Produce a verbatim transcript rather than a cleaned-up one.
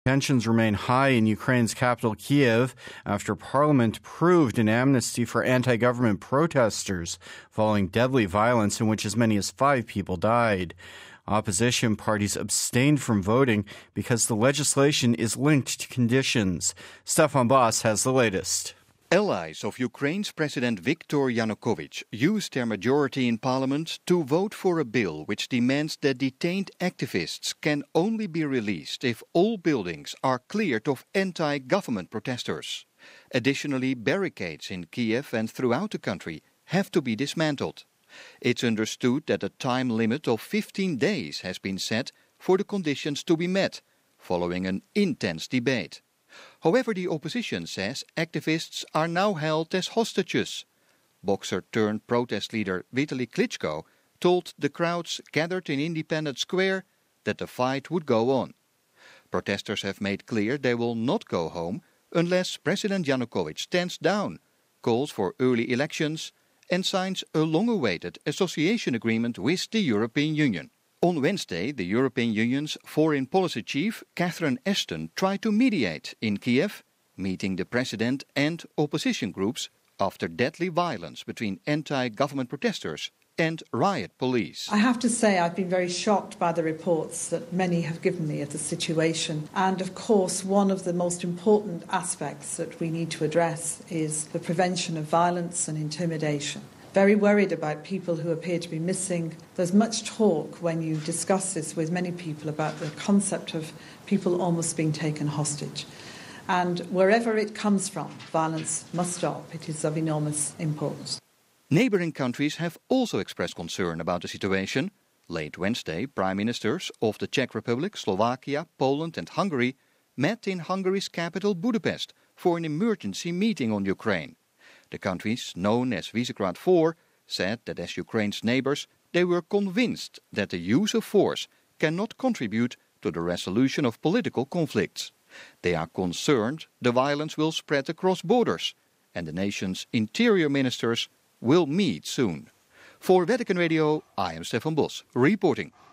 Tensions remain high in Ukraine's capital, Kiev, after parliament approved an amnesty for anti-government protesters following deadly violence in which as many as five people died. Opposition parties abstained from voting because the legislation is linked to conditions. Stefan Boss has the latest. Allies of Ukraine's President Viktor Yanukovych used their majority in parliament to vote for a bill which demands that detained activists can only be released if all buildings are cleared of anti-government protesters. Additionally, barricades in Kiev and throughout the country have to be dismantled. It's understood that a time limit of fifteen days has been set for the conditions to be met, following an intense debate. However, the opposition says activists are now held as hostages. Boxer-turned-protest leader Vitaly Klitschko told the crowds gathered in Independence Square that the fight would go on. Protesters have made clear they will not go home unless President Yanukovych stands down, calls for early elections, and signs a long-awaited association agreement with the European Union. On Wednesday, the European Union's foreign policy chief, Catherine Ashton, tried to mediate in Kiev, meeting the president and opposition groups after deadly violence between anti-government protesters and riot police. I have to say I've been very shocked by the reports that many have given me of the situation. And of course, one of the most important aspects that we need to address is the prevention of violence and intimidation. Very worried about people who appear to be missing. There's much talk when you discuss this with many people about the concept of people almost being taken hostage. And wherever it comes from, violence must stop. It is of enormous importance. Neighbouring countries have also expressed concern about the situation. Late Wednesday, prime ministers of the Czech Republic, Slovakia, Poland and Hungary met in Hungary's capital Budapest for an emergency meeting on Ukraine. The countries, known as Visegrad four, said that as Ukraine's neighbours, they were convinced that the use of force cannot contribute to the resolution of political conflicts. They are concerned the violence will spread across borders, and the nation's interior ministers will meet soon. For Vatican Radio, I am Stefan Bos, reporting.